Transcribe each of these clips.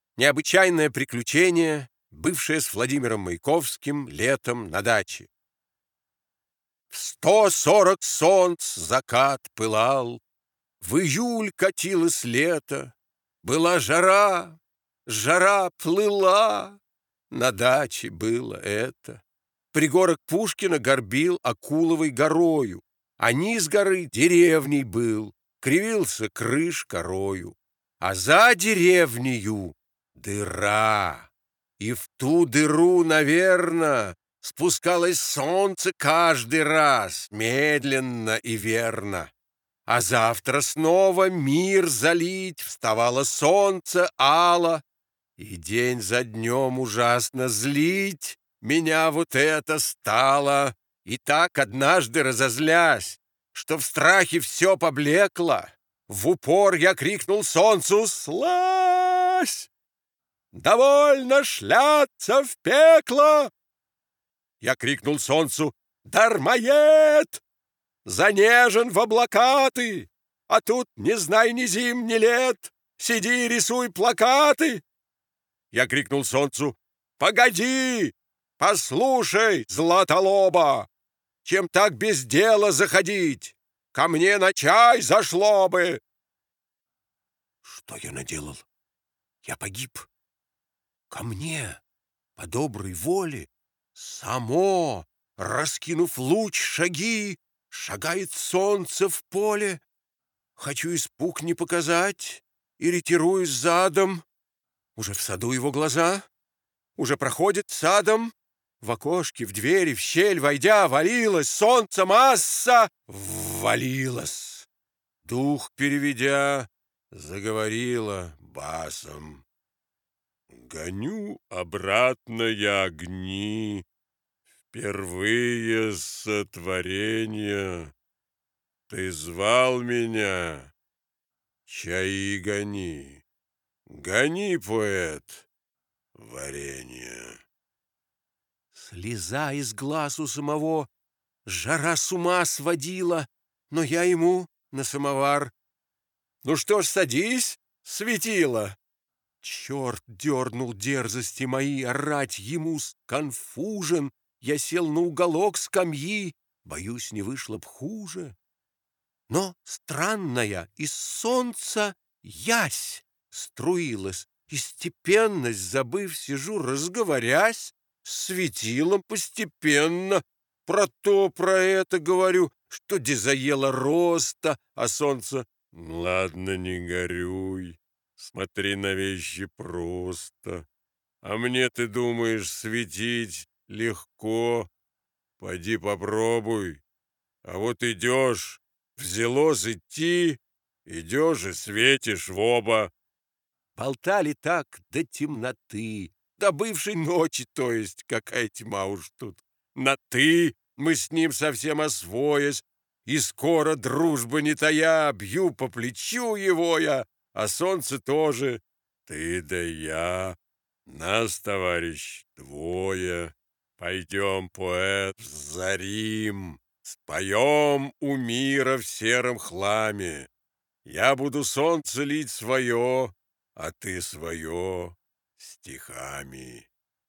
Необычайное приключение, бывшее с Владимиром Маяковским летом на даче. В 140 солнц закат пылал, в июль катилось лето, была жара, жара плыла, на даче было это. Пригорок Пушкина горбил Акуловой горою, а низ горы деревней был, кривился крыш корою. А за деревнею дыра, и в ту дыру, наверно, спускалось солнце каждый раз, медленно и верно. А завтра снова мир залить вставало солнце ало, и день за днем ужасно злить меня вот это стало. И так однажды разозлясь, что в страхе все поблекло, в упор я крикнул солнцу: «Слазь! Довольно шляться в пекло!» Я крикнул солнцу: «Дармоед! Занежен в облака ты, а тут не знай ни зим, ни лет, сиди и рисуй плакаты!» Я крикнул солнцу: «Погоди! Послушай, Златолоба! Чем так без дела заходить? Ко мне на чай зашло бы!» Что я наделал? Я погиб. Ко мне, по доброй воле, само, раскинув луч шаги, шагает солнце в поле. Хочу испуг не показать и ретируюсь задом. Уже в саду его глаза, уже проходит садом. В окошке, в двери, в щель войдя, валилось солнце масса, ввалилось. Дух переведя, заговорила басом: «Гоню обратно я огни впервые сотворения. Ты звал меня, чаи гони, гони, поэт, варенье». Слеза из глаз у самого, жара с ума сводила, но я ему на самовар: «Ну что ж, садись, светило!» Черт дернул дерзости мои, орать ему сконфужен. Я сел на уголок скамьи, боюсь, не вышло б хуже. Но странная из солнца ясь струилась, и степенность забыв, сижу, разговорясь, светилом постепенно. Про то, про это говорю, что де заело роста, а солнце: «Ладно, не горюй, смотри на вещи просто. А мне, ты думаешь, светить легко? Пойди попробуй. А вот идешь, взялось идти, идешь и светишь в оба». Болтали так до темноты, до бывшей ночи, то есть, какая тьма уж тут. На «ты» мы с ним совсем освоясь, и скоро, дружба не тая, бью по плечу его я, а солнце тоже. Ты да я, нас, товарищ, двое. Пойдем, поэт, зарим, споем у мира в сером хламе. Я буду солнце лить свое, а ты свое стихами.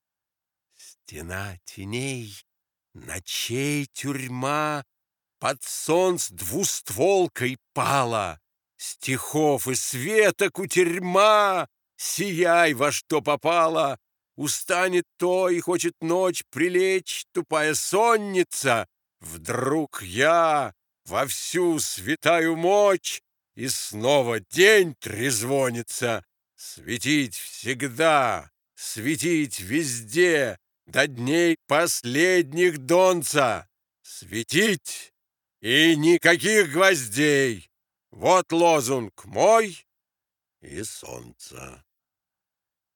Стена теней, ночей тюрьма под солнц двустволкой пала. Стихов и света кутерьма, сияй во что попало. Устанет то и хочет ночь прилечь тупая сонница. Вдруг я во всю святаю мочь, и снова день трезвонится. Светить всегда, светить везде, до дней последних донца. Светить и никаких гвоздей. Вот лозунг мой и солнца.